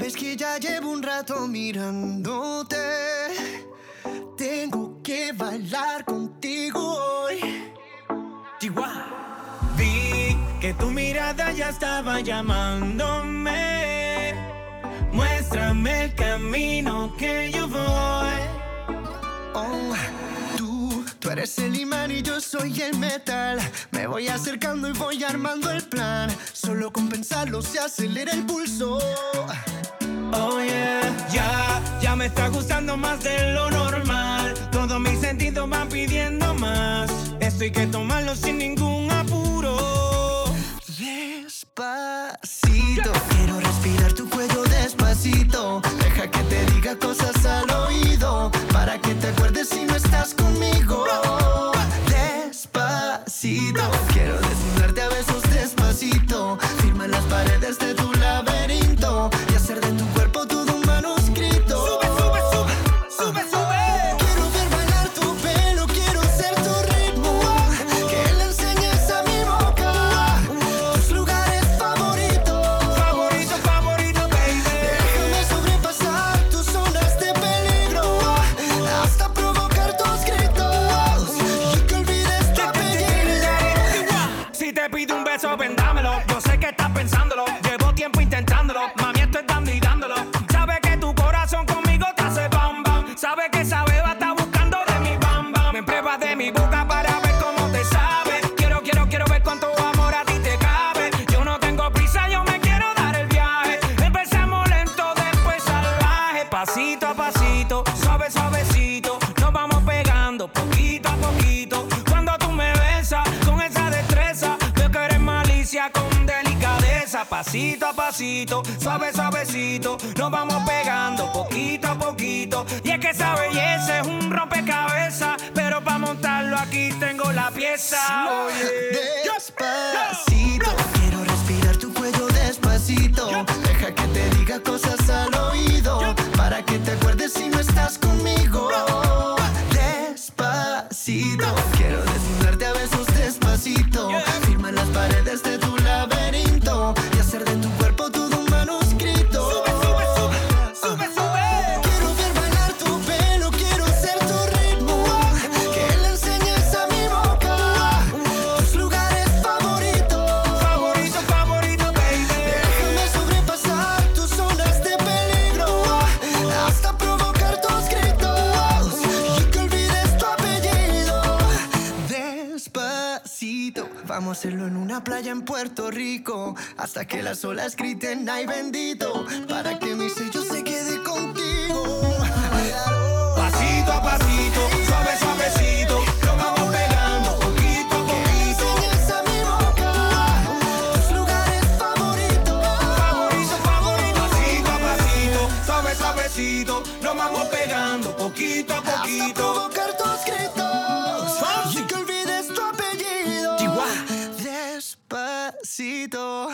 Sabes que ya llevo un rato mirándote. Tengo que bailar contigo hoy. Chihuahua. Vi que tu mirada ya estaba llamándome. Muéstrame el camino que yo voy. Oh, tú eres el imán y yo soy el metal. Me voy acercando y voy armando el plan. Solo con pensarlo se acelera el pulso. Oh yeah, ya me está gustando más de lo normal. Todos mis sentidos van pidiendo más. Esto hay que tomarlo sin ningún apuro. Despacito, quiero respirar tu cuello despacito. Deja que te diga cosas al oído, para que te acuerdes si no estás conmigo. Despacito, quiero desnudarte a besos despacito. Firma en las paredes de tu laberinto y hacer de tu cuerpo todo un manuscrito. Sube, sube, sube, sube, sube. Quiero ver bailar tu pelo, quiero ser tu ritmo. Que le enseñes a mi boca tus lugares favoritos. Favorito, favorito, baby. Déjame sobrepasar tus zonas de peligro, hasta provocar tus gritos y que olvides tu apellido. Si te pido un beso, ven dámelo. Yo sé que estás pensándolo. Llevo tiempo intentándolo. Mami, esto es dando y dándolo. Sabe que tu corazón conmigo te hace bam bam. Sabe que esa beba está buscando de mi bam bam. Me pruebas de mi boca para ver cómo te sabe. Quiero ver cuánto amor a ti te cabe. Yo no tengo prisa, yo me quiero dar el viaje. Empezamos lento, después salvaje. Pasito a pasito, suave, suavecito. Nos vamos pegando poquito a poquito. Cuando tú me besas con esa destreza, veo que eres malicia con delicadeza. Pasito a pasito, suave, suavecito. Nos vamos pegando poquito a poquito. Y es que esa belleza es un rompecabezas, pero para montarlo aquí tengo la pieza. Despacito, quiero respirar tu cuello despacito. Deja que te diga cosas al oído, para que te acuerdes si no estás conmigo. Despacito, quiero desnudarte a besos despacito. Firma en las paredes de tu laberinto y hacer de tu cuerpo todo un manuscrito. Sube, sube, sube, sube, sube. Quiero ver bailar tu pelo, quiero ser tu ritmo. Que le enseñes a mi boca tus lugares favoritos. Favorito, favorito, baby. Déjame sobrepasar tus zonas de peligro, hasta provocar tus gritos y que olvides tu apellido. Despacito, vamos a hacerlo en una playa en Puerto Rico, hasta que las olas griten ay bendito, para que mi sello se quede contigo. Pasito a pasito, suave, suavecito. Nos vamos pegando poquito a Que le poquito. enseñes a mi boca tus lugares favoritos. Favorito, favorito. Pasito a pasito, suave, suavecito. Nos vamos pegando poquito a Hasta poquito. provocar tus gritos y que olvides tu apellido. Chihuahua. Despacito.